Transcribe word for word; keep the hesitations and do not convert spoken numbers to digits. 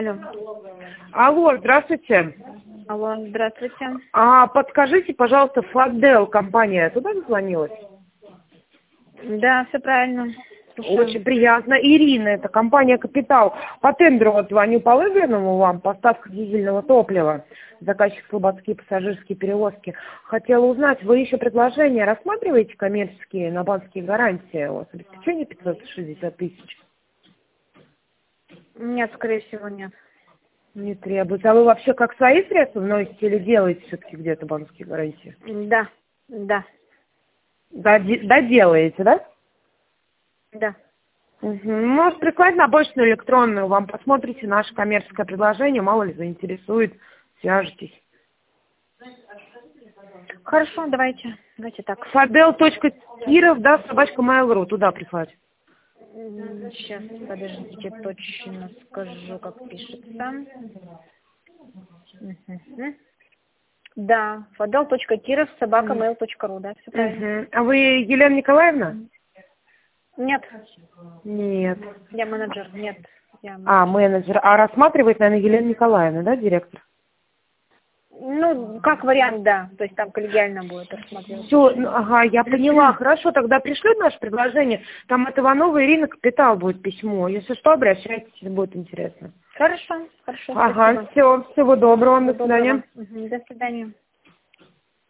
Алло. Алло, здравствуйте. Алло, здравствуйте. А подскажите, пожалуйста, Фадел компания туда звонилась? Да, все правильно. Слушаю. Очень приятно. Ирина, это компания «Капитал». По тендеру вот звоню по выигранному вам, поставка дизельного топлива, заказчик слободские пассажирские перевозки. Хотела узнать, вы еще предложения рассматриваете коммерческие на банковские гарантии? У вас обеспечение пятьсот шестьдесят тысяч? Нет, скорее всего, нет. Не требуется. А вы вообще как свои средства вносите или делаете все-таки где-то банковские гарантии? Да, да, Доде- Доделаете, да? да. Угу. Может, прислать на почту электронную, вам посмотрите наше коммерческое предложение, мало ли заинтересует, свяжетесь. Хорошо, давайте. Давайте так. Фадел.киров, да, собачка mail.ru, туда прислать. Сейчас, подождите, точно скажу, как пишется. Мгм. Да, фадел.киров собака mail точка ру, да, все правильно. Угу. А вы Елена Николаевна? Нет, Нет. я менеджер, нет. Я А, менеджер. менеджер. А рассматривает, наверное, Елена Николаевна, да, директор? Ну, как вариант, да. То есть там коллегиально будет рассматриваться. Все, ну, ага, я поняла. Хорошо, тогда пришлют наше предложение. Там от Иванова Ирина Капитал будет письмо. Если что, обращайтесь, будет интересно. Хорошо, хорошо, Ага, спасибо. все, всего доброго, до Всего доброго. свидания. Мгм, до свидания.